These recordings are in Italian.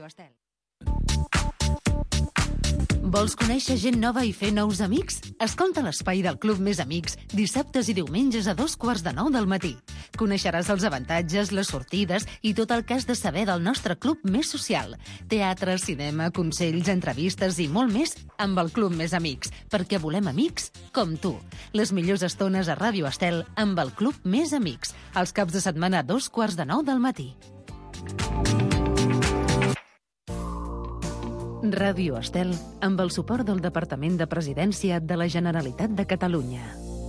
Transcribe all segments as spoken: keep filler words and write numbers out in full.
Ràdio Estel. Vols conèixer gent nova i fer nous amics? Escolta l'Espai del Club Més Amics dissabtes i diumenges a dos quarts de nou del matí. Coneixeràs els avantatges, les sortides i tot el que has de saber del nostre club més social. Teatre, cinema, consells, entrevistes i molt més amb el Club Més Amics, perquè volem amics com tu. Les millors estones a Ràdio Estel amb el Club Més Amics, els caps de setmana a dos quarts de nou del matí. Ràdio Estel, amb el suport del Departament de Presidència de la Generalitat de Catalunya.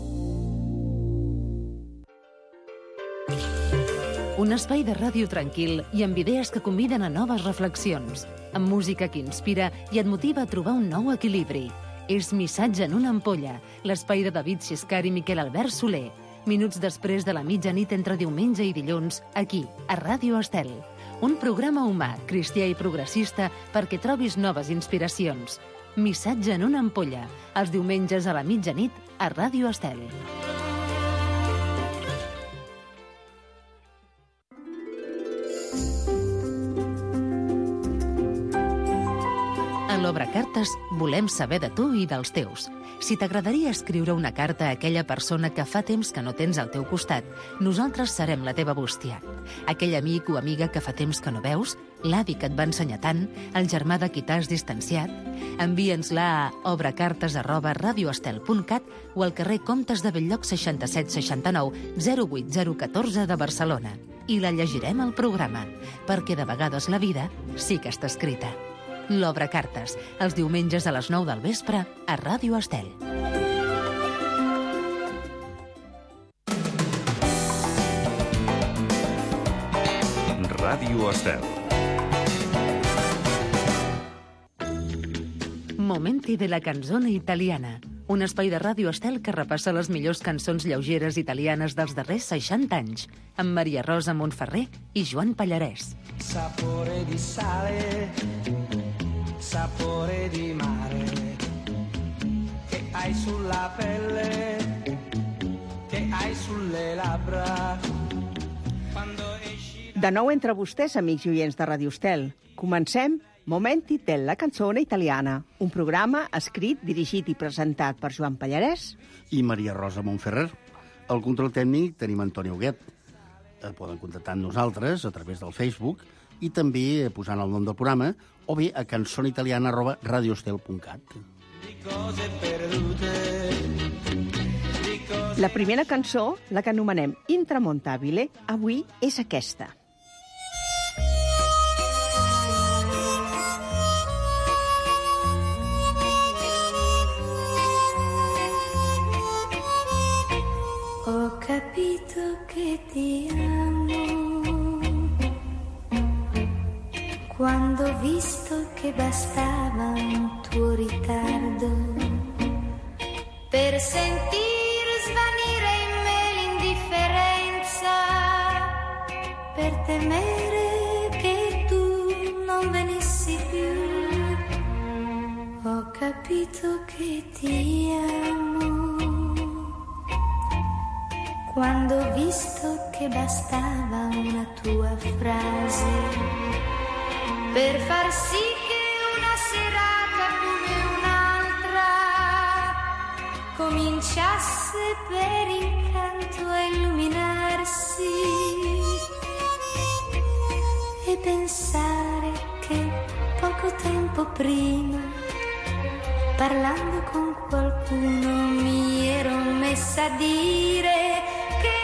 Un espai de ràdio tranquil i amb idees que conviden a noves reflexions, amb música que inspira i et motiva a trobar un nou equilibri. És Missatge en una ampolla, l'espai de David Xiscar i Miquel Albert Soler. Minuts després de la mitjanit entre diumenge i dilluns, aquí, a Ràdio Estel. Un programa humà, cristià i progressista perquè trobis noves inspiracions. Missatge en una ampolla, els diumenges a la mitjanit a Ràdio Estel. A l'Obracartes volem saber de tu i dels teus. Si t'agradaria escriure una carta a aquella persona que fa temps que no tens al teu costat, nosaltres serem la teva bústia. Aquell amic o amiga que fa temps que no veus, l'avi que et va ensenyar tant, el germà de qui t'has distanciat, envia'ns-la a obracartes arroba radioestel punt cat o al carrer Comtes de Belllloc seixanta-set seixanta-nou zero vuit zero un quatre de Barcelona. I la llegirem al programa, perquè de vegades la vida sí que està escrita. L'Obracartes, els diumenges a les nou del vespre a Ràdio Estel. Ràdio Estel. Momenti de la canzone italiana, un espai de Ràdio Estel que repassa les millors cançons lleugeres italianes dels darrers seixanta anys, amb Maria Rosa Montferrer i Joan Pallarès. Sapore di sale, sapore di mare, che hai sulla pelle, che hai sulle labbra. De nou entre vostès, amics i oients de Ràdio Estel. Comencem Momenti della canzone italiana, un programa escrit, dirigit i presentat per Joan Pallarès i Maria Rosa Montferrer. Al control tècnic tenim Antoni Huguet. Eh, poden contactar amb nosaltres a través del Facebook i també posant el nom del programa o bé a canzonitaliana arroba radioestel punt cat. La primera cançó, la que anomenem Intramontabile, avui és aquesta. Ho capito che ti amo quando ho visto che bastava un tuo ritardo per sentir svanire in me l'indifferenza, per temere che tu non venissi più. Ho capito che ti amo quando ho visto che bastava una tua frase per far sì che una serata come un'altra cominciasse per incanto a illuminarsi e pensare che poco tempo prima, parlando con qualcuno, mi ero messa a dire che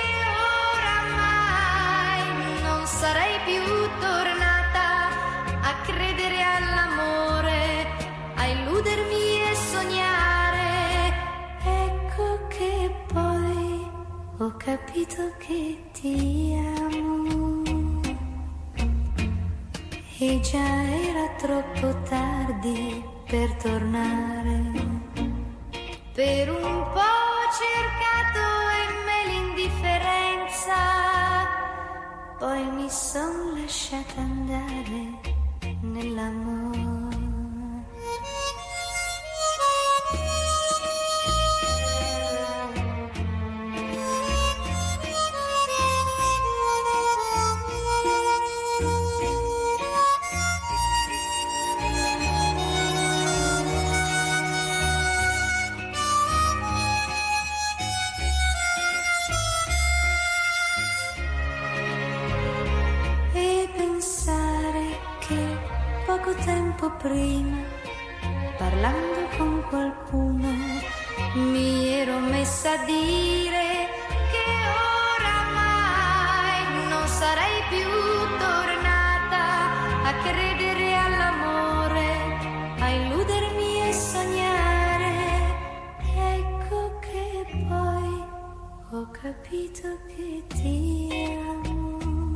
oramai non sarei più tornata a credere all'amore, a illudermi e sognare. Ecco che poi ho capito che ti amo e già era troppo tardi per tornare. Per un po' ho cercato in me l'indifferenza, poi mi son lasciata andare nell'amore. poco tempo prima, parlando con qualcuno, mi ero messa a dire che oramai non sarei più tornata a credere all'amore, a illudermi e sognare. Ecco che poi ho capito che ti amo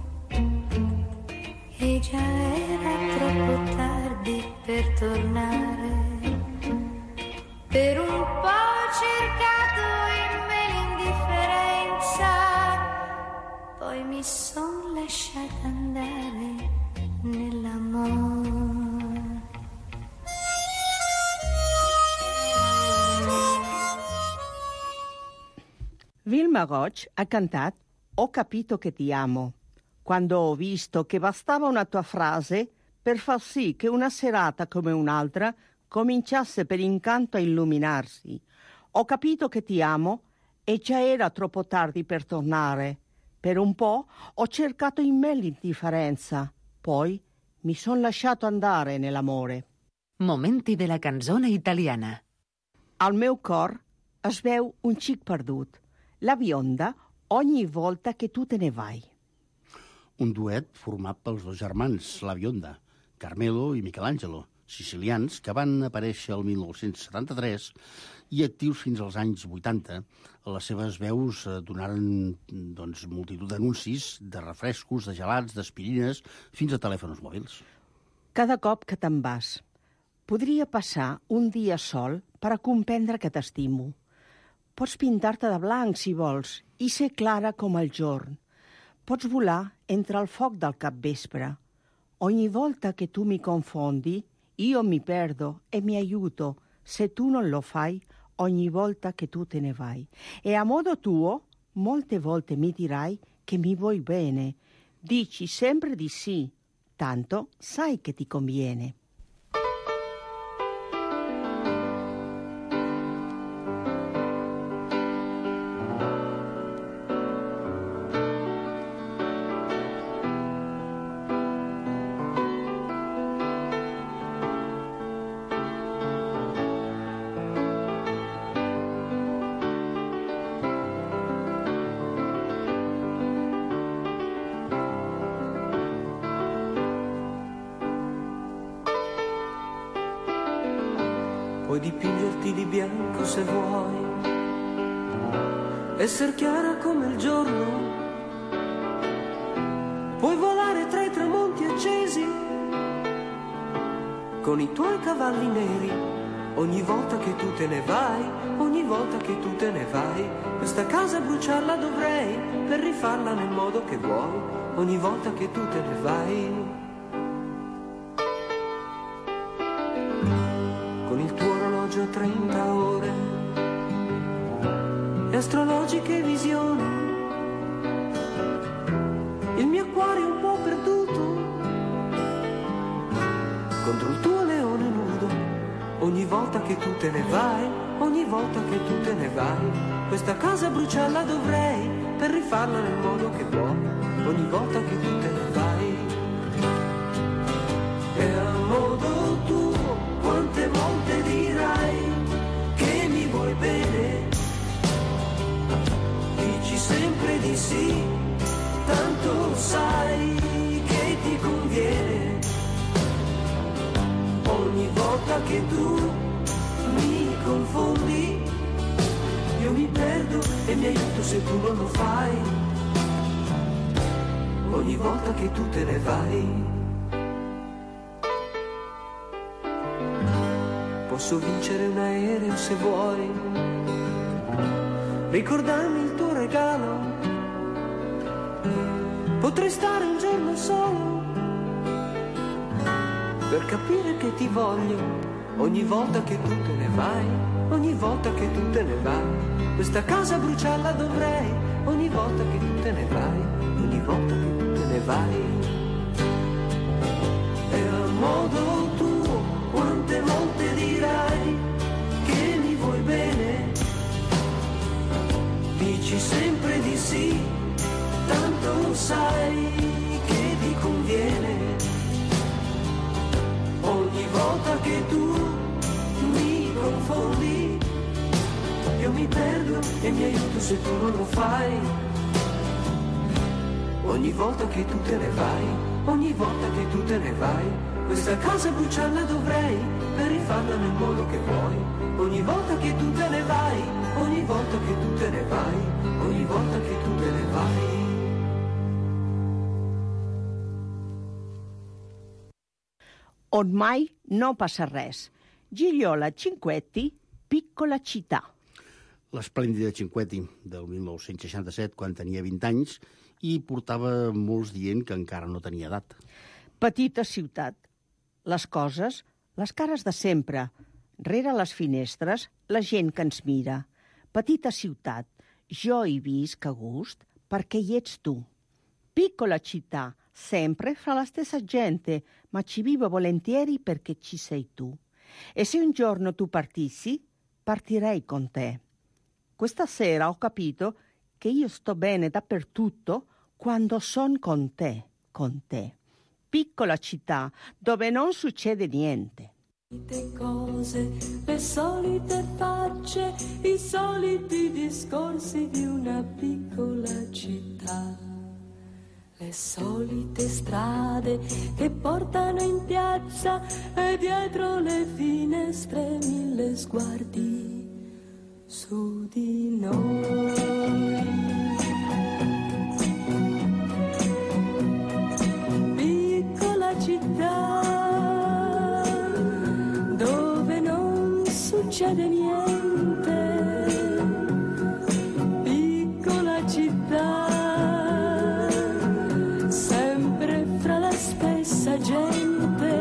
e già era troppo tardi per tornare. Per un po' ho cercato in me l'indifferenza, poi mi son lasciata andare nell'amore. Vilma Roch ha cantat Ho capito che ti amo, quando ho visto che bastava una tua frase per far sì che una serata come un'altra cominciasse per incanto a illuminarsi. Ho capito che ti amo e già era troppo tardi per tornare. Per un po' ho cercato in me l'indifferenza, poi mi son lasciato andare nell'amore. Momenti della canzone italiana. Al meu cor es veu un xic perdut, la bionda ogni volta che tu te ne vai. Un duet format pels dos germans, la Bionda, Carmelo i Michelangelo, sicilians que van aparèixer el mil nou-cents setanta-tres i actius fins als anys vuitanta. Les seves veus donaren doncs, multitud d'anuncis de refrescos, de gelats, d'aspirines, fins a telèfons mòbils. Cada cop que te'n vas, podria passar un dia sol per a comprendre que t'estimo. Pots pintar-te de blanc, si vols, i ser clara com el jorn. Pots volar entre el foc del capvespre. Ogni volta che tu mi confondi, io mi perdo e mi aiuto. Se tu non lo fai, ogni volta che tu te ne vai. E a modo tuo, molte volte mi dirai che mi vuoi bene. Dici sempre di sì, tanto sai che ti conviene. Puoi dipingerti di bianco se vuoi, essere chiara come il giorno, puoi volare tra i tramonti accesi con i tuoi cavalli neri. Ogni volta che tu te ne vai, ogni volta che tu te ne vai, questa casa bruciarla dovrei per rifarla nel modo che vuoi. Ogni volta che tu te ne vai, trenta ore e astrologiche visioni, il mio acquario un po' perduto contro il tuo leone nudo. Ogni volta che tu te ne vai, ogni volta che tu te ne vai, questa casa bruciarla dovrei per rifarla nel modo che vuoi. Ogni volta che tu te ne vai, e a modo tuo quante volte dirai che mi vuoi bene, dici sempre di sì, tanto sai che ti conviene. Ogni volta che tu mi confondi, io mi perdo e mi aiuto se tu non lo fai. Ogni volta che tu te ne vai, posso vincere un aereo se vuoi, ricordarmi il tuo regalo, potrei stare un giorno solo per capire che ti voglio. Ogni volta che tu te ne vai, ogni volta che tu te ne vai, questa casa bruciarla dovrei. Ogni volta che tu te ne vai, ogni volta che tu te ne vai, e a modo tuo quante volte dirai che mi vuoi bene, dici sempre di sì, tanto sai che ti conviene. se tu non lo fai. Ogni volta che tu te ne vai, ogni volta che tu te ne vai, questa casa bruciarla dovrei per rifarla nel modo che vuoi. Ogni volta che tu te ne vai, ogni volta che tu te ne vai, ogni volta che tu te ne vai. Ormai no passa res. Gigliola Cinquetti, Piccola città. L'esplèndida Cinquetti del dinou seixanta-set, quan tenia vint anys, i portava molts dient que encara no tenia edat. Petita ciutat. Les coses, les cares de sempre. Rere les finestres, la gent que ens mira. Petita ciutat. Jo hi visc a gust perquè hi ets tu. Piccola città. Sempre fra la stessa gente, ma ci vivo volentieri perché ci sei tu. E se un giorno tu partissi, partirei con te. Questa sera ho capito che io sto bene dappertutto quando son con te, con te. Piccola città dove non succede niente. Le cose, le solite facce, i soliti discorsi di una piccola città. Le solite strade che portano in piazza e dietro le finestre mille sguardi su di noi. Piccola città dove non succede niente. Piccola città gente,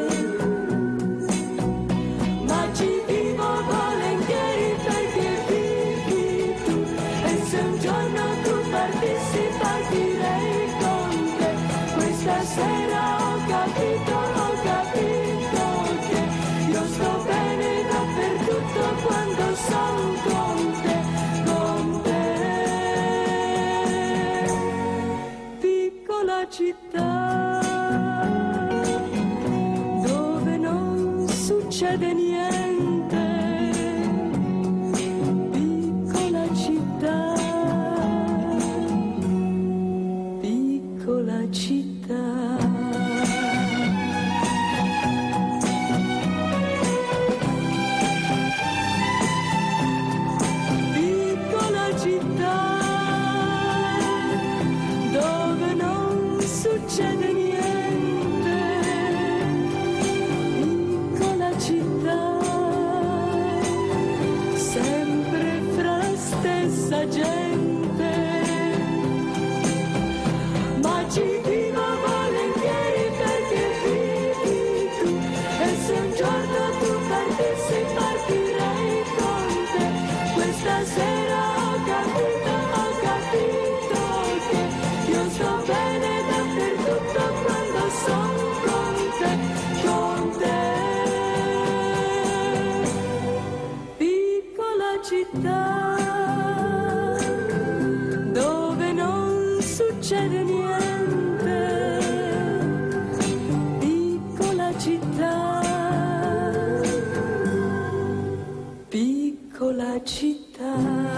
ma ci vivo volentieri perché vivi tu, e se un giorno tu partissi partirei con te. Questa sera ho capito, ho capito che io sto bene dappertutto quando sono con te, con te. Piccola città succede niente, piccola città, piccola città. Piccola città dove non succede niente. Sempre fra la stessa gente, ma ci vivo volentieri perché vivi tu, e se un giorno tu partissi partirei con te. Questa sera ho capito, ho capito che io sto bene dappertutto quando sono con te, con te. Città dove non succede niente. Piccola città, piccola città.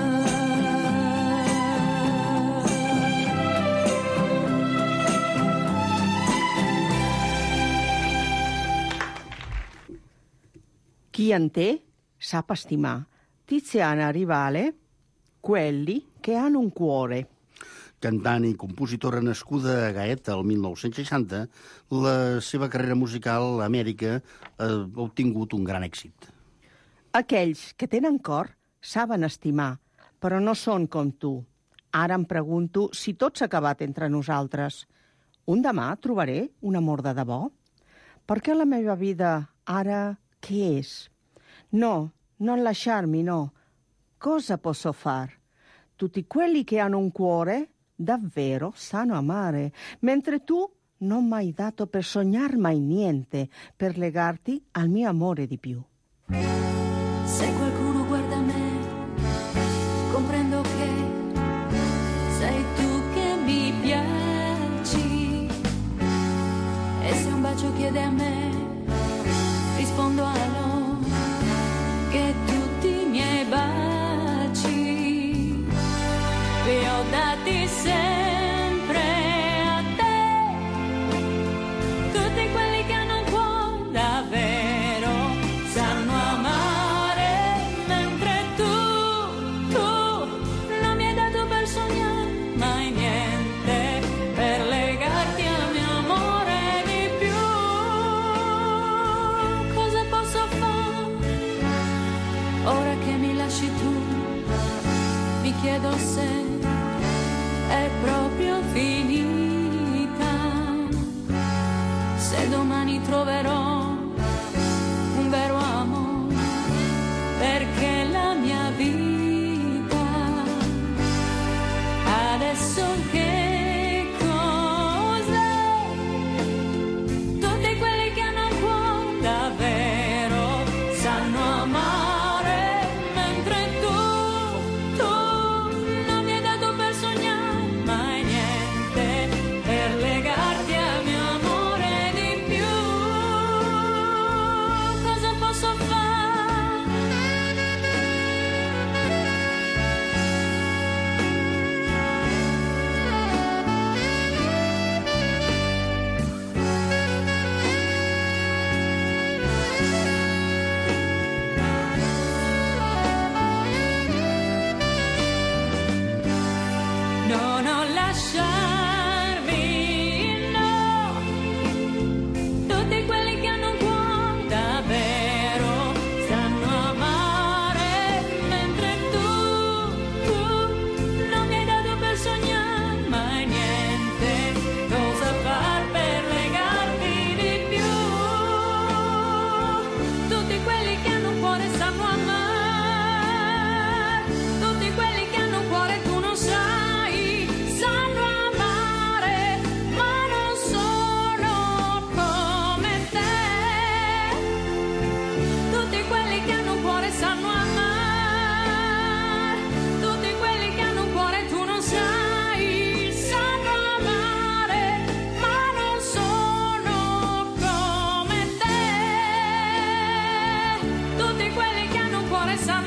Chi en té sap estimar. Tiziana Rivale, quelli che hanno un cuore. Cantant i compositora nascuda a Gaeta el dinou seixanta, la seva carrera musical a Amèrica ha obtingut un gran èxit. Aquells que tenen cor saben estimar, però no són com tu. Ara em pregunto si tot s'ha acabat entre nosaltres. Un demà trobaré un amor de debò? Perquè la meva vida ara què és? No, non lasciarmi, no. Cosa posso far? Tutti quelli che hanno un cuore davvero sanno amare, mentre tu non mi hai dato per sognar mai niente, per legarti al mio amore di più. Se qualcuno guarda me, comprendo che sei tu che mi piaci, e se un bacio chiede a me, rispondo a no, che tutti i miei baci cuore sanno amare, tutti quelli che hanno cuore tu non sai, sanno amare, ma non sono come te. Tutti quelli che hanno cuore sanno amare, tutti quelli che hanno cuore tu non sai, sanno amare, ma non sono come te. Tutti quelli che hanno cuore sanno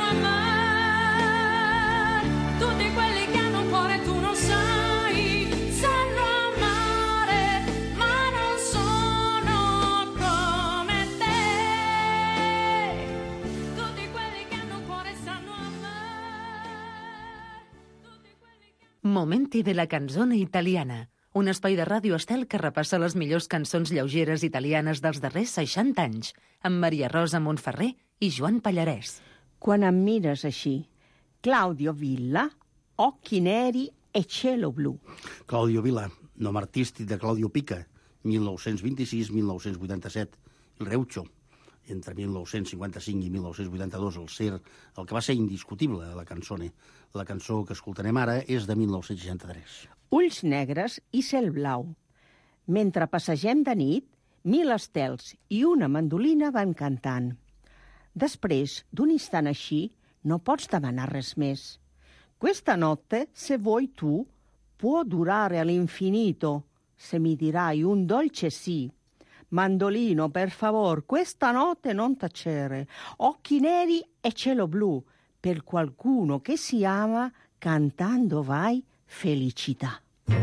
amare, tutti quelli che hanno cuore tu non sai, sanno amare, ma non sono come te. Tutti quelli che hanno cuore sanno amare, tutti quelli che... Momenti de la canzone italiana, un espai de Ràdio Estel que repassa les millors cançons lleugeres italianes dels darrers seixanta anys, amb Maria Rosa Montferrer i Joan Pallarès. Quan em mires així, Claudio Villa, occhi neri e cielo blu. Claudio Vila, nom artístic de Claudio Pica, mil nou-cents vint-i-sis a mil nou-cents vuitanta-set. El Reucho, entre mil nou-cents cinquanta-cinc i mil nou-cents vuitanta-dos, el ser, el que va ser indiscutible a la cançone. La cançó que escoltarem ara és de mil nou-cents seixanta-tres. Ulls negres i cel blau. Mentre passegem de nit, mil estels i una mandolina van cantant. Després d'un instant així, no pots demanar res més. Questa notte, se vuoi tu, può durare all'infinito, se mi dirai un dolce sì. Mandolino, per favor, questa notte non tacere. Occhi neri e cielo blu, per qualcuno che si ama, cantando vai felicità.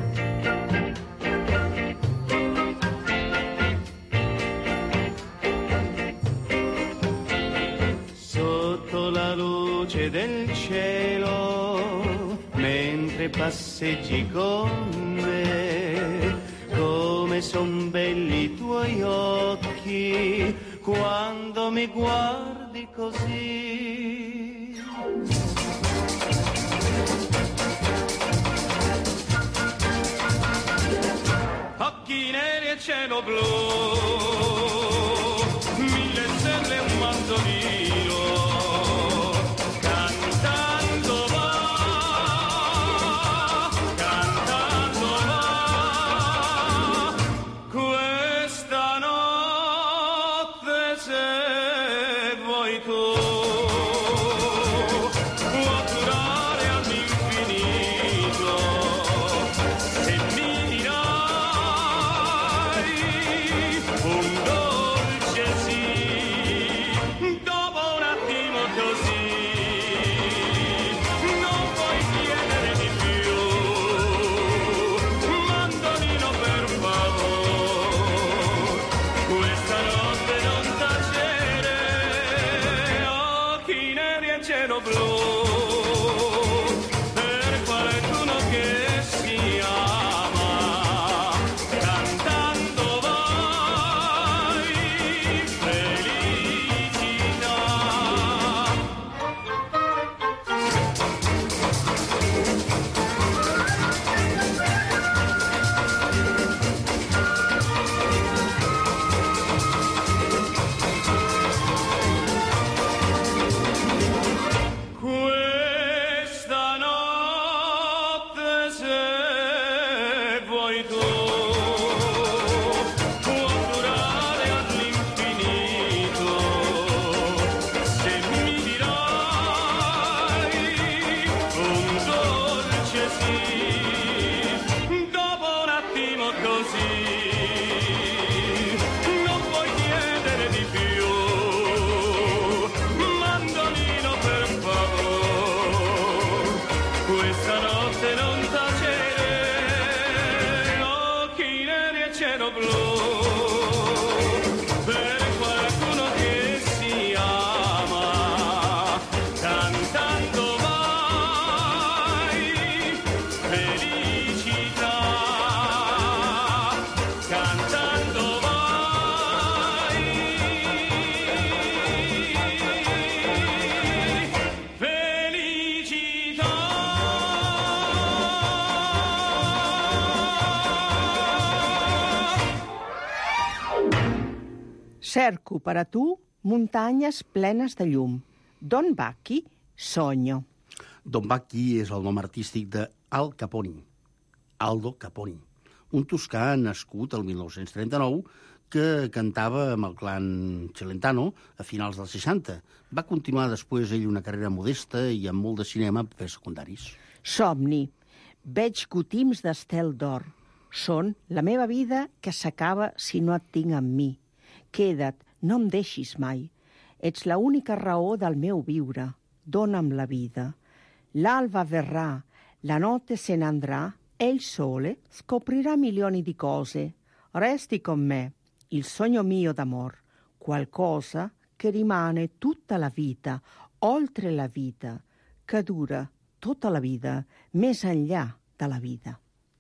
Sotto la luce del cielo, mentre passeggi con me, come son belli i tuoi occhi quando mi guardi così. Occhi neri e cielo blu, mille stelle e un mandolino, cantando va, cantando va, questa notte se vuoi tu, può durare all'infinito, se mi dirai un dolce sì, dopo un attimo così, non puoi chiedere di più, mandolino per favore, questa notte non tacere, occhi neri e cielo blu, per qualcuno che si ama, cantando vai felicità. Questa notte se vuoi tu, può durare all'infinito, se mi dirai un dolce sì, dopo un attimo così, non puoi chiedere di più, mandolino per favore, questa notte non tacere, occhi neri e cielo blu, per qualcuno che si ama, cantando vai felicità, cantando vai felicità. Cerco per a tu muntanyes plenes de llum. Don Bucky, sogno. Don Bucky és el nom artístic de Al Capone, Aldo Capone, un toscà nascut el mil nou-cents trenta-nou que cantava amb el clan Celentano a finals dels seixanta. Va continuar després ell una carrera modesta i amb molt de cinema per secundaris. Somni. Veig gotims d'estel d'or. Són la meva vida que s'acaba si no et tinc amb mi. Queda't, no em deixis mai. Ets la única raó del meu viure. Dóna'm la vida. L'alba verrà, la notte se ne andrà e il sole scoprirà milioni di cose. Resti con me, il sogno mio d'amor, qualcosa che rimane tutta la vita, oltre la vita, che dura tutta la vida, més enllà de la vida.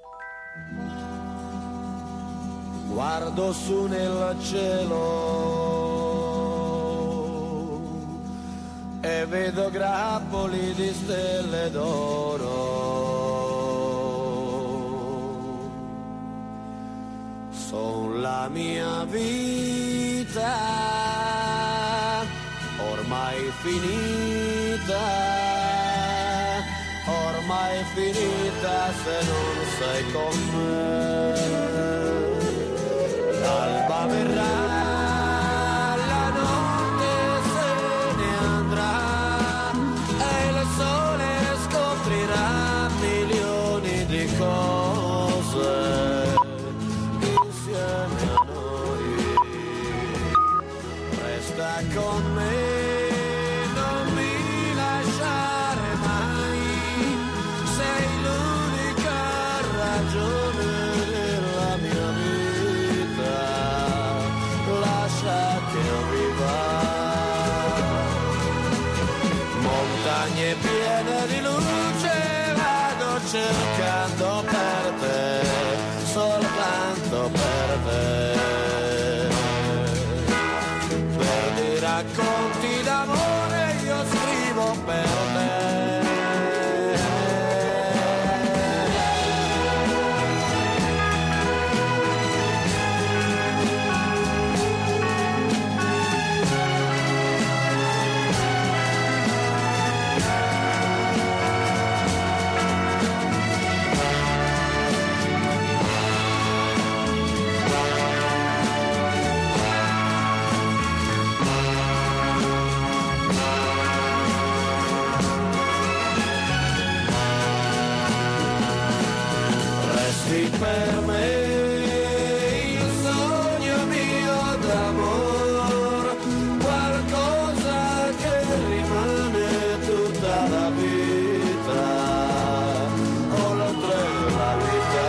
Guardo su nel cielo e vedo grappoli di stelle d'oro. Son la mia vita ormai finita, ormai finita se non sei con me. L'alba verrà, la notte se ne andrà e il sole scoprirà milioni di cose insieme a noi. Resta con me, non mi lasciare mai, sei l'unica ragione della mia vita, lascia che io viva. Montagne piene di luce vado cercando per te, soltanto per te, per dei racconti d'amore io scrivo per te. Per me il sogno mio d'amor, qualcosa che rimane tutta la vita, oltre la vita.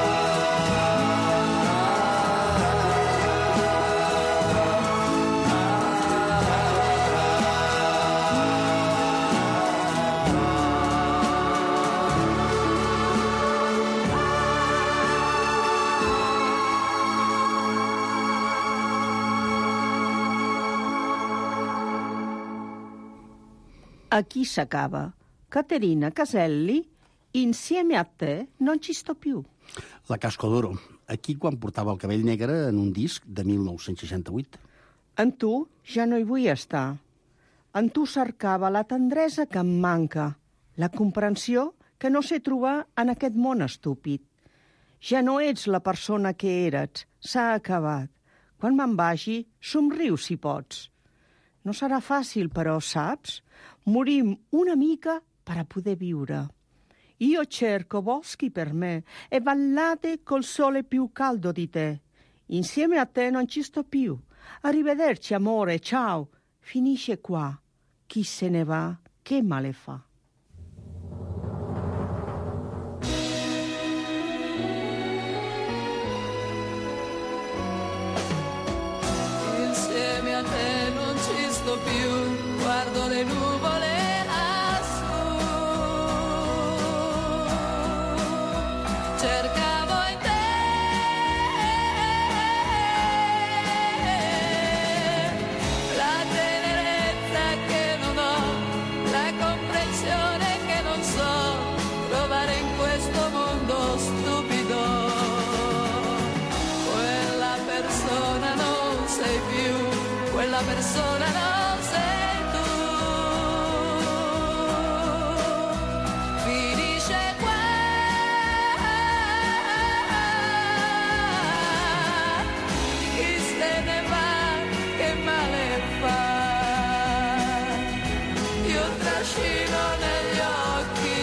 Aquí s'acaba. Caterina Caselli, insieme a te non ci sto più. La Casco d'Oro, aquí quan portava el cabell negre en un disc de mil nou-cents seixanta-vuit. En tu ja no hi vull estar. En tu cercava la tendresa que em manca, la comprensió que no sé trobar en aquest món estúpid. Ja no ets la persona que eres, s'ha acabat. Quan me'n vagi, somriu si pots. No serà fàcil, però, saps? Morim una mica per a poder viure. Io cerco boschi per me e vallate col sole più caldo di te. Insieme a te non ci sto più. Arrivederci, amore, ciao. Finisce qua. Chi se ne va, che male fa. Insieme a te non ci sto più, guardo le nuvole lassù, cercavo in te la tenerezza che non ho, la comprensione che non so trovare in questo mondo stupido. Quella persona non sei più, quella quella persona non sei tu. Finisce qua, chi se ne va, che male fa. Io trascino negli occhi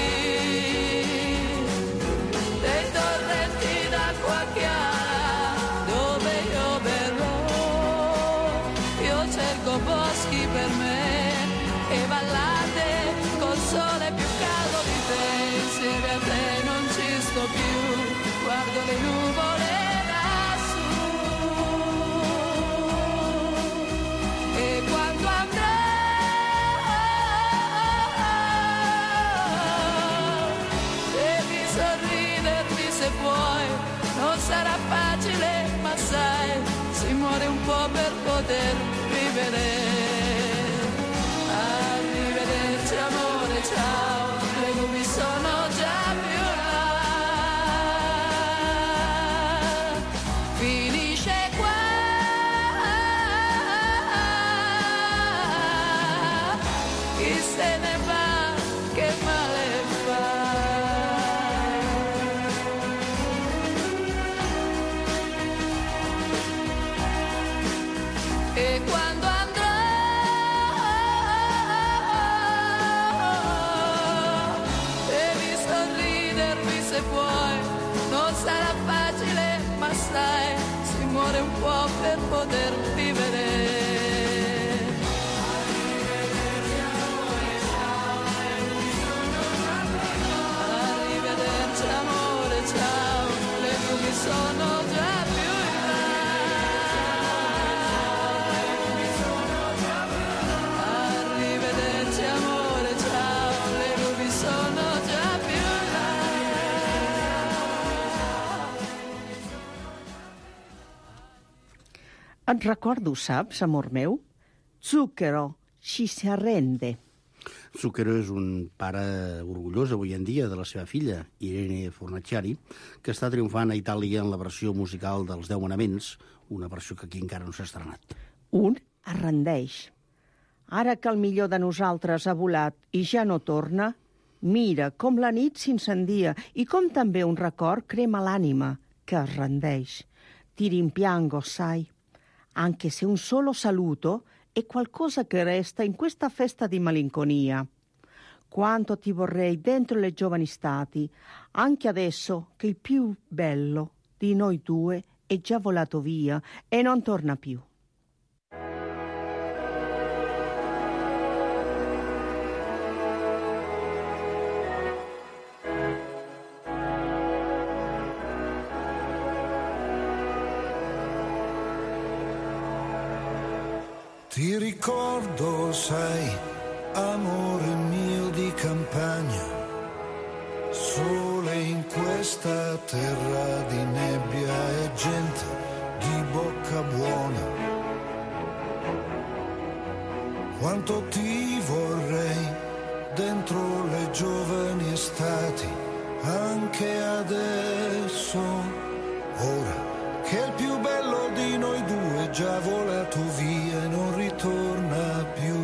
dei torrenti d'acqua chiara dove io berrò. Io cerco boschi per me e vallate col sole più caldo di te. Insieme a te non ci sto più, guardo le nuvole lassù. E quando andrò devi sorridermi se puoi, non sarà facile ma sai, si muore un po' per poter vivere. Arrivederci amore, ciao, le nubi sono già più là. Finisce qua, chi se ne va, che male fa. E quando andrò devi sorridermi se puoi, non sarà facile ma sai, si muore un po' per poter vivere. Arrivederci amore, ciao, le nubi sono già più in là. Arrivederci amore, ciao, le nubi sono già più là. Et recordo, saps, amor meu? Zucchero, si si arrende. Zucchero és un pare orgullós avui en dia de la seva filla, Irene Fornaciari, que està triomfant a Itàlia en la versió musical dels Deu Manaments, una versió que aquí encara no s'ha estrenat. Un es rendeix. Ara que el millor de nosaltres ha volat i ja no torna, mira com la nit s'incendia i com també un record crema l'ànima que es rendeix. Ti rimpiango, sai, anche se un solo saluto è qualcosa che resta in questa festa di malinconia. Quanto ti vorrei dentro le giovani stati, anche adesso che il più bello di noi due è già volato via e non torna più. Ti ricordo, sai, amore mio di campagna, sole in questa terra di nebbia e gente di bocca buona. Quanto ti vorrei dentro le giovani estati, anche adesso, ora che il più bello di noi due è già volato via e non ritorna più.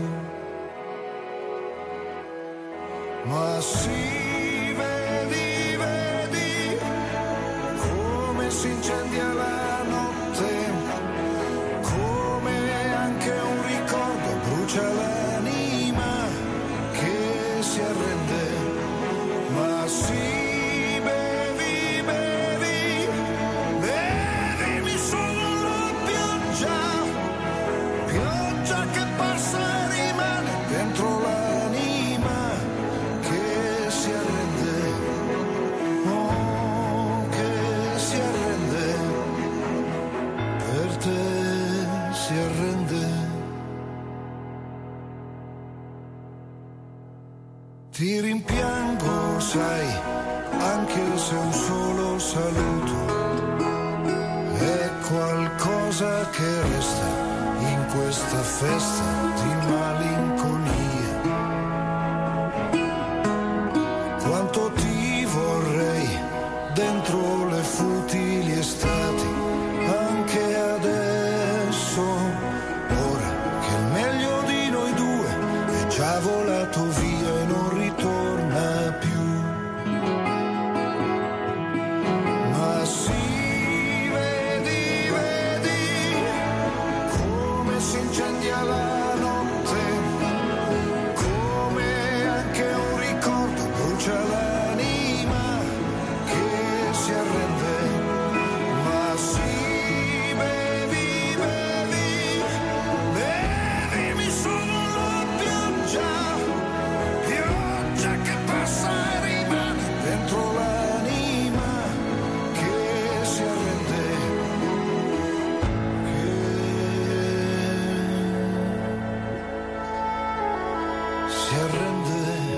Ma sì, vedi, vedi come si incendia la notte, come anche un ricordo brucia l'anima che si arrende. Ma sì, ti rimpiango, sai, anche se un solo saluto è qualcosa che resta in questa festa di malinconia. Quanto ti vorrei dentro le futili estati, anche adesso, ora che si arrende.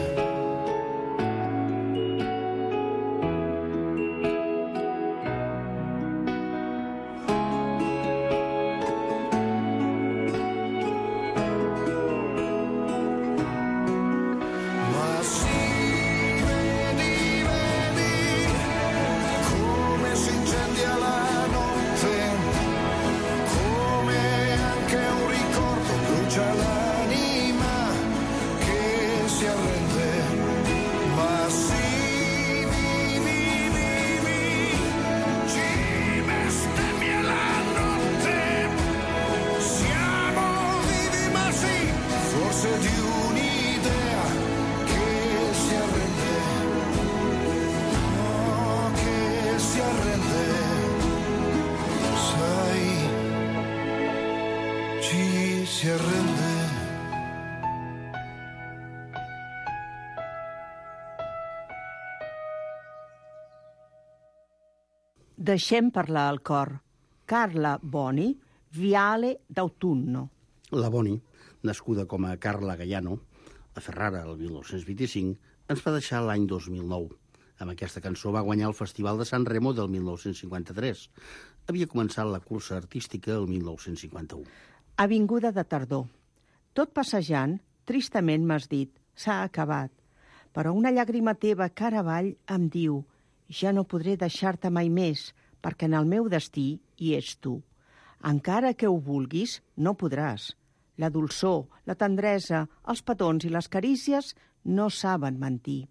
Deixem parlar el cor. Carla Boni, Viale d'autunno. La Boni, nascuda com a Carla Gaiano, a Ferrara el mil nou-cents vint-i-cinc, ens va deixar l'any dos mil nou. Amb aquesta cançó va guanyar el Festival de San Remo del mil nou-cents cinquanta-tres. Havia començat la cursa artística el mil nou-cents cinquanta-u. Avinguda de tardor. Tot passejant, tristament m'has dit, s'ha acabat. Però una llàgrima teva cara avall em diu: ja no podré deixar-te mai més, perquè en el meu destí hi ets tu. Encara que ho vulguis, no podràs. La dolçor, la tendresa, els petons i les carícies no saben mentir.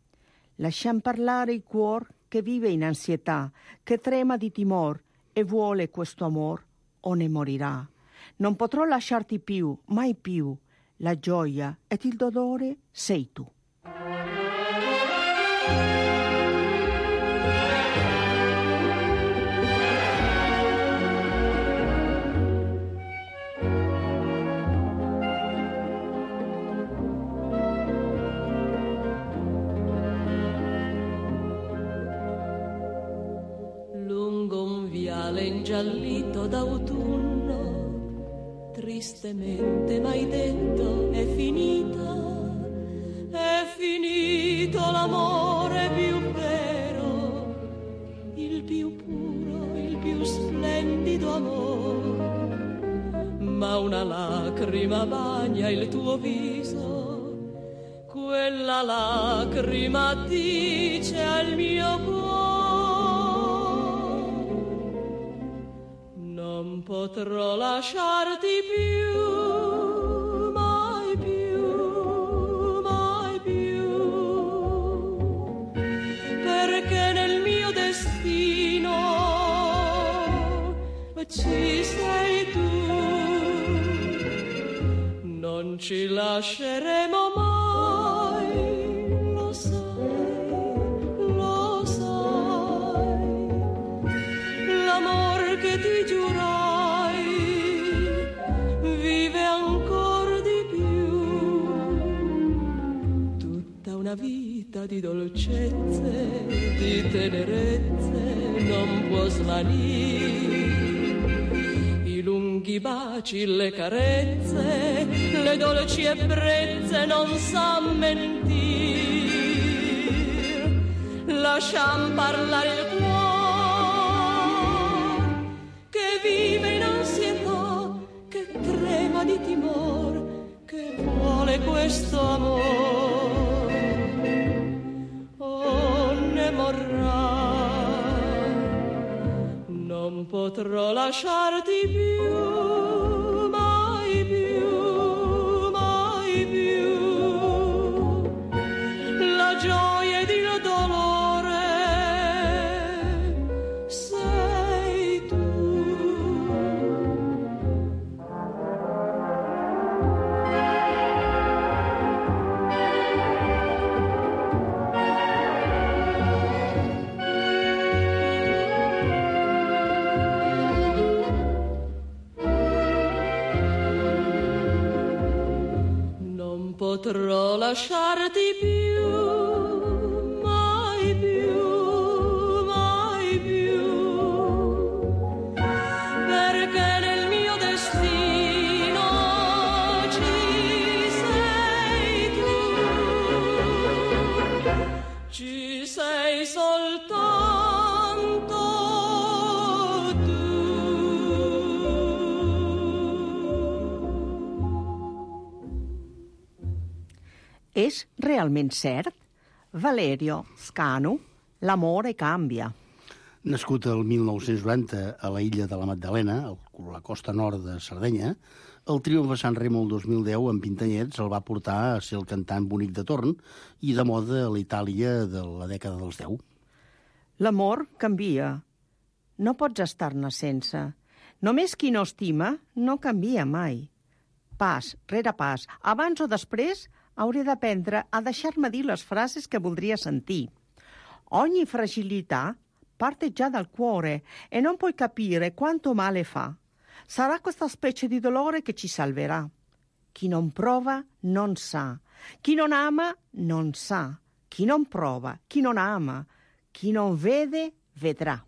Lasciam parlare il cuor che vive in ansietà, che trema di timor e vuole questo amor o ne morirà. Non potrò lasciarti più, mai più. La gioia ed il dolore sei tu. Ingiallito d'autunno, tristemente m'hai detto è finita, è finito l'amore più vero, il più puro, il più splendido amore. Ma una lacrima bagna il tuo viso, quella lacrima dice al mio cuore: non potrò lasciarti più, mai più, mai più, perché nel mio destino ci sei tu. Non ci lasceremo mai, lo sai, lo sai. L'amor che ti giurai vive ancor di più. Tutta una vita di dolcezze, di tenerezze non può svanire. I lunghi baci, le carezze, le dolci ebbrezze non sa mentir. Lasciam parlare il cuore che vive in ansietà, che trema di timor, che vuole questo amor o ne morrà. Non potrò lasciarti più, mai più, mai più. La gioia ed il dolore sei tu. Potrò lasciarti più, mai più, mai più, perché nel mio destino ci sei tu. És realment cert? Valerio Scanu, l'amore canvia. Nascut el mil nou-cents noranta a la illa de la Magdalena, a la costa nord de Sardenya, el triomf a Sant Remo el dos mil deu amb Pintanyets el va portar a ser el cantant bonic de torn i de moda a l'Itàlia de la dècada dels deu. L'amor canvia. No pots estar-ne sense. Només qui no estima no canvia mai. Pas rere pas, abans o després, hauré d'aprendre a deixar-me dir les frases che voldria sentir. Ogni fragilità parte già dal cuore e non puoi capire quanto male fa. Sarà questa specie di dolore che ci salverà. Chi non prova non sa. Chi non ama non sa. Chi non prova, chi non ama. Chi non vede, vedrà.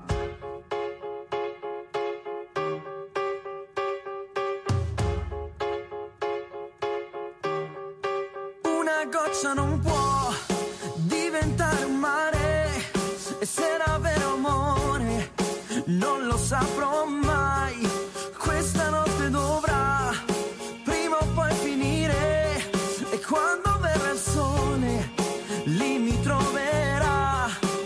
Una goccia non può diventare un mare, e se era vero amore non lo saprò mai. Questa notte dovrà prima o poi finire, e quando verrà il sole lì mi troverà.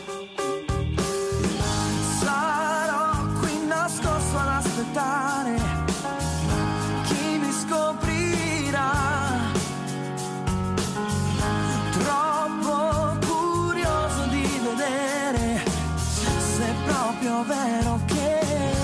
Sarò qui nascosto ad aspettare chi mi scoprirà. Troppo curioso di vedere se è proprio vero che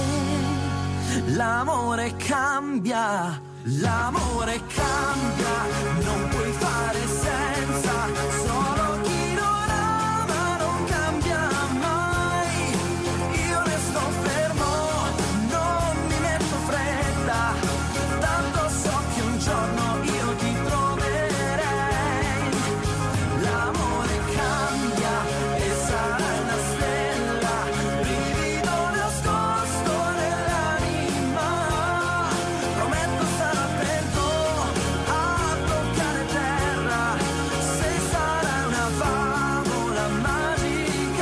l'amore cambia, l'amore cambia, non puoi fare senza, solo chi non ama non cambia mai. Io resto fermo, non mi metto fretta, tanto so che un giorno io ti troverei. L'amore cambia e sarà una stella, brivido nascosto nell'anima. Prometto sarò attento a toccare terra, se sarà una favola magica.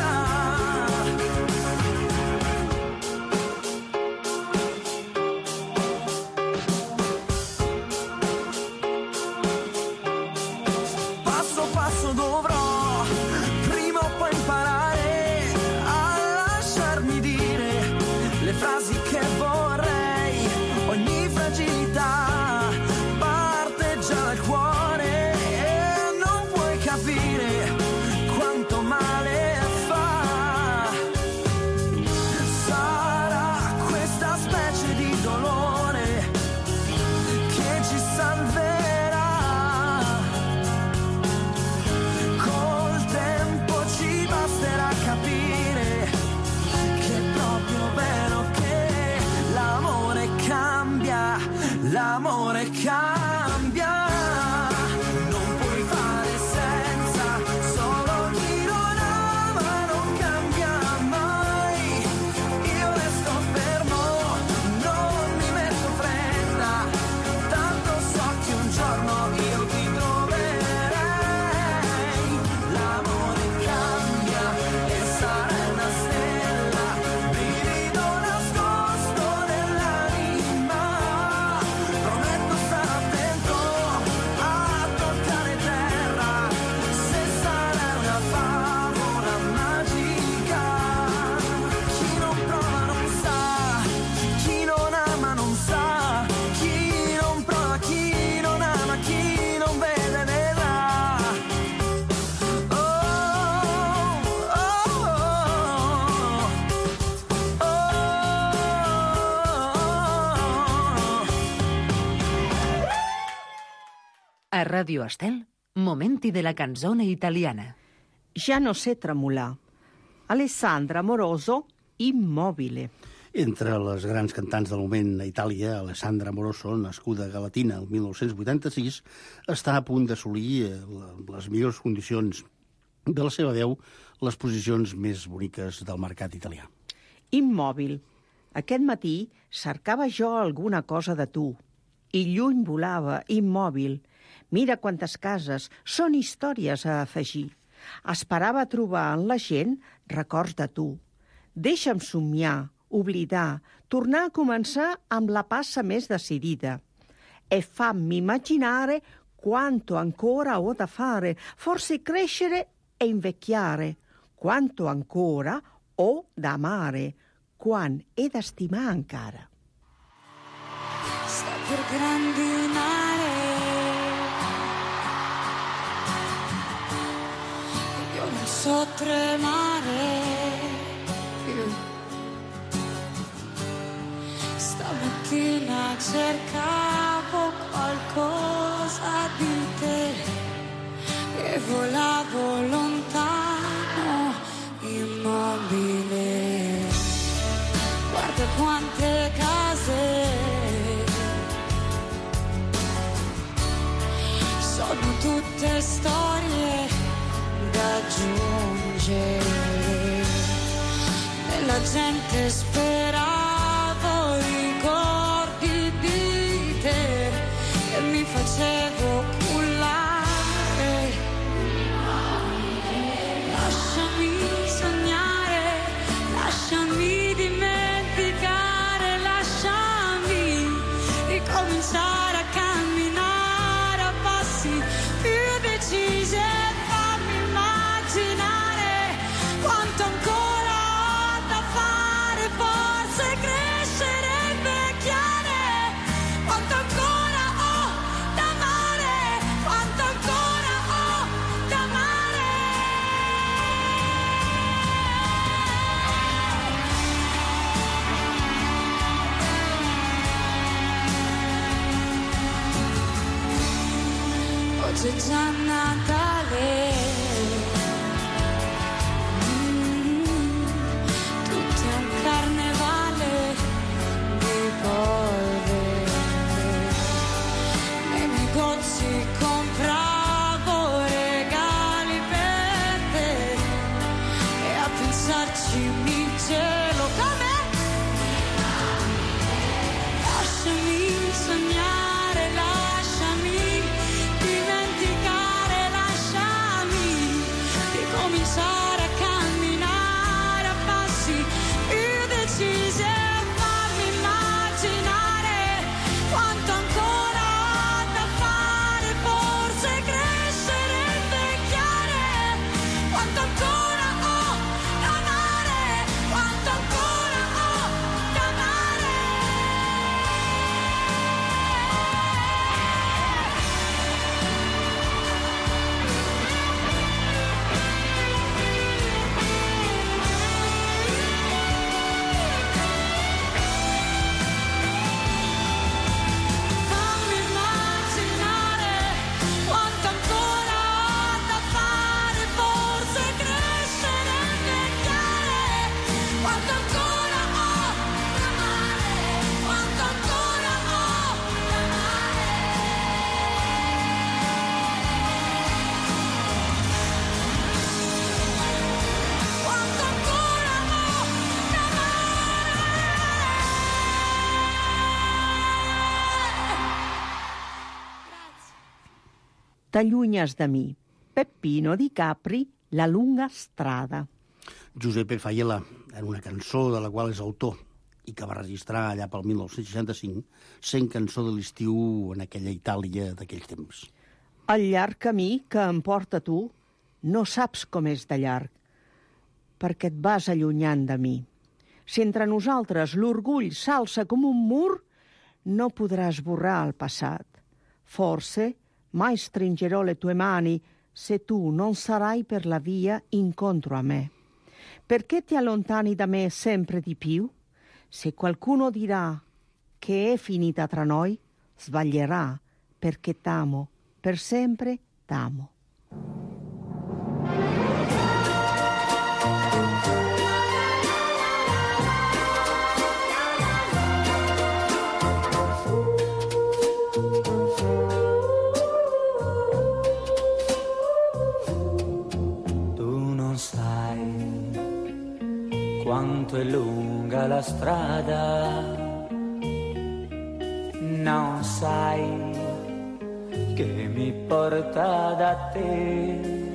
Passo passo dovrò prima o poi imparare a lasciarmi dire le frasi che vorrei. Ogni fragilità parte già dal cuore e non puoi capire quanto male fa. Sarà questa specie di dolore che ci salverà. Col tempo ci basterà capire che è proprio vero che l'amore cambia, l'amore cambia. Non puoi fare senza, solo chi non ama non cambia mai. Io resto fermo, non mi metto fretta, tanto so che un giorno io ti troverei. L'amore cambia e sarà una stella, brivido nascosto nell'anima. Prometto starò attento a toccare terra, se sarà una favola magica. Chi non prova non sa, chi non ama non sa, chi non prova, chi non ama, chi non vede vedrà. Oh, oh, oh, oh. A Radio Estel, momenti de la canzone italiana. Ja no sé tremolar. Alessandra Amoroso, Immobile. Entre les grans cantants del moment a Itàlia, Alessandra Amoroso, nascuda a Galatina el mil nou-cents vuitanta-sis, està a punt d'assolir eh, la- les millors condicions de la seva veu, les posicions més boniques del mercat italià. Immòbil. Aquest matí cercava jo alguna cosa de tu. I lluny volava, immòbil. Mira quantes cases, són històries a afegir. Esperava trobar en la gent records de tu. Deixa'm somiar, oblidar, tornar a començar amb la passa més decidida. E fammi immaginare Quanto ancora ho da fare, forse crescere e invecchiare. Quanto ancora ho da amare, quan è da stimare encara. Sta per grandinare, io non so tremare più. Stamattina cercavo qualcosa di te e volavo lontano, immobile. Guarda quante case sono, tutte storie da aggiungere. Nella gente speravo ricordi di te e mi facevo cullare. Lasciami sognare, lasciami dimenticare, lasciami ricominciare a camminare a passi più decisi e farmi immaginare quanto ancora ho da fare, forse crescere e invecchiare, quanto ancora ho da amare, quanto ancora ho da amare. Oggi è già Natale, mm, tutto è un carnevale di polvere. Nei negozi compravo regali per te e a pensarci mi gelo come. Lasciami sognare, lasciami dimenticare, lasciami ricominciare a camminare a passi più decisi e farmi immaginare quanto ancora ho da fare, forse crescere e invecchiare, quanto ancora ho da amare, quanto ancora ho da amare. Fammi immaginare quanto ancora ho da fare, forse crescere e invecchiare, quanto ancora ho da amare, quanto ancora ho da amare. Quanto ancora ho da T'allunyes de mi. Peppino di Capri, La lunga strada. Giuseppe Failla, en una cançó de la qual és autor i que va registrar allà pel dinou seixanta-cinc, sent cançó de l'estiu en aquella Itàlia d'aquells temps. El llarg camí que em porta tu no saps com és de llarg, perquè et vas allunyant de mi. Si entre nosaltres l'orgull s'alça com un mur, no podràs borrar el passat. Forse mai stringerò le tue mani se tu non sarai per la via incontro a me. Perché ti allontani da me sempre di più? Se qualcuno dirà che è finita tra noi, sbaglierà, perché t'amo, per sempre t'amo. Tu non sai quanto è lunga la strada, non sai che mi porta da te,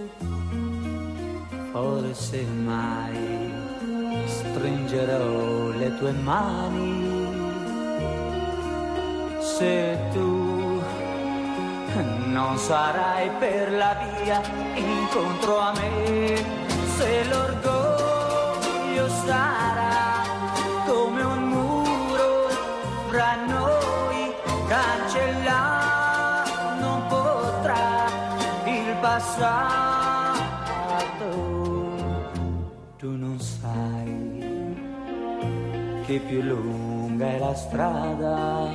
forse mai stringerò le tue mani se tu non sarai per la via incontro a me, se l'orgoglio sarà come un muro fra noi, cancellare non potrà il passato. Tu non sai che più lunga è la strada,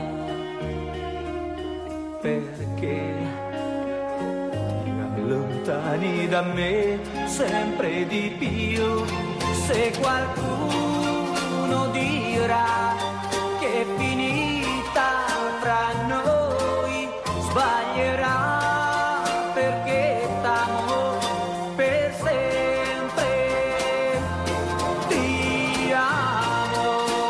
perché ti allontani da me sempre di più. Se qualcuno dirà che è finita fra noi, sbaglierà, perché t'amo per sempre, ti amo.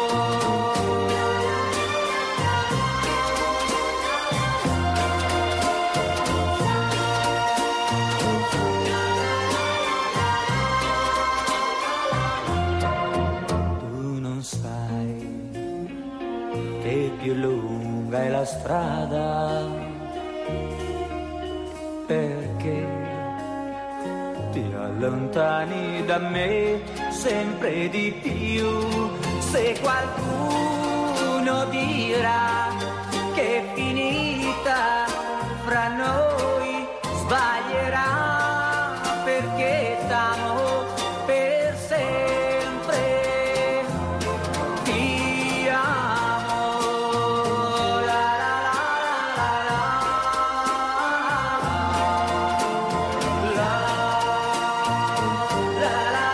Tu non sai che più lunga è la strada, perché ti allontani da me sempre di più. Se qualcuno dirà che è finita fra noi, sbaglierà, perché t'amo per sempre, ti amo. La la la la la la la la la.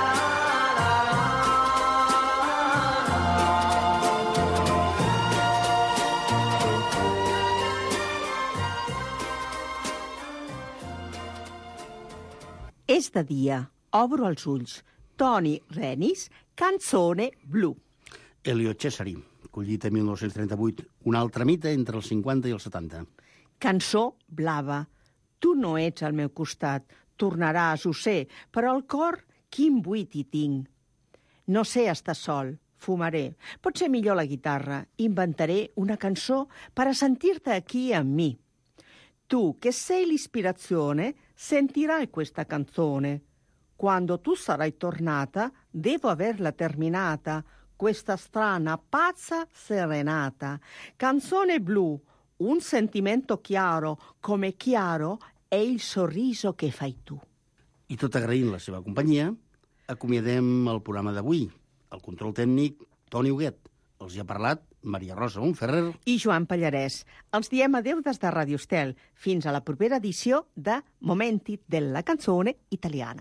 És de dia, obro els ulls. Toni Renis, Canzone blu. Elio Cesari, collit a mil nou-cents trenta-vuit, un altre mite entre els cinquanta i els setanta. Cançó blava. Tu no ets al meu costat, tornaràs, ho sé, però al cor quin buit hi tinc. No sé estar sol, fumaré. Potser millor la guitarra. Inventaré una cançó per a sentir-te aquí amb mi. Tu, che sei l'ispirazione, sentirai questa canzone. Quando tu sarai tornata, devo averla terminata, questa strana, pazza serenata. Canzone blu, un sentimento chiaro, come chiaro è il sorriso che fai tu. I tot agraint la seva companyia, acomiadem el programa d'avui. El control tècnic, Toni Huguet. Els hi ha parlat Maria Rosa Montferrer i Joan Pallarès. Els diem adeu des de Radio Estel. Fins a la propera edició de Momenti della canzone italiana.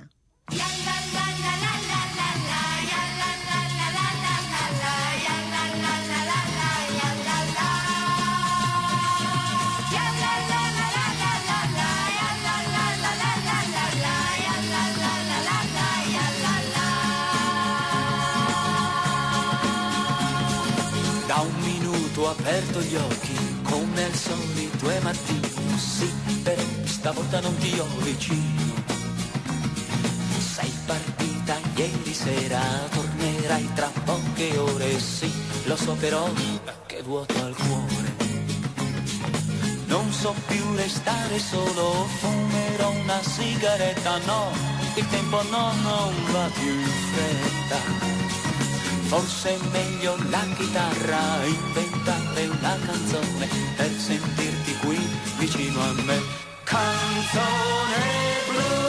Da un minuto ho aperto gli occhi, come al solito è mattino, sì, però stavolta non ti ho vicino. Sei partita ieri sera, tornerai tra poche ore, sì, lo so però che vuoto al cuore. Non so più restare solo, fumerò una sigaretta, no, il tempo no, non va più in fretta. Forse è meglio la chitarra, inventare una canzone per sentirti qui vicino a me. Canzone blu,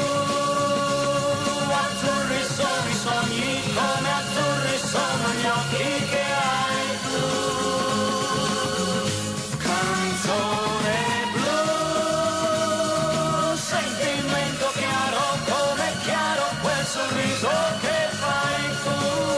azzurri sono i sogni, come azzurri sono gli occhi che hai tu. Canzone blu, sentimento chiaro, come chiaro quel sorriso che fai tu.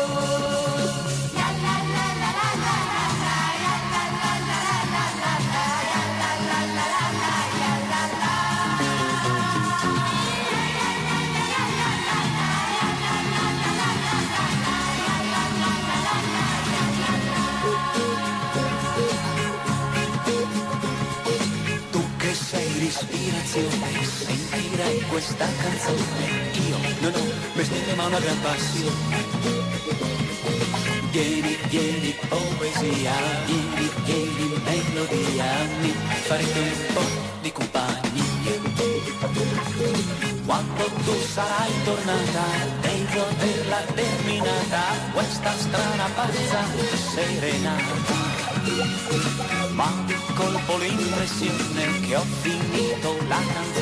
L'ispirazione, sentirei questa canzone. Io non ho mestiere ma una gran passione. Vieni, vieni poesia, vieni, vieni melodia, mi farete un po' di compagnia. tornata, devo averla terminata, questa strana pazza serenata. Ma di colpo l'impressione che ho finito la canzone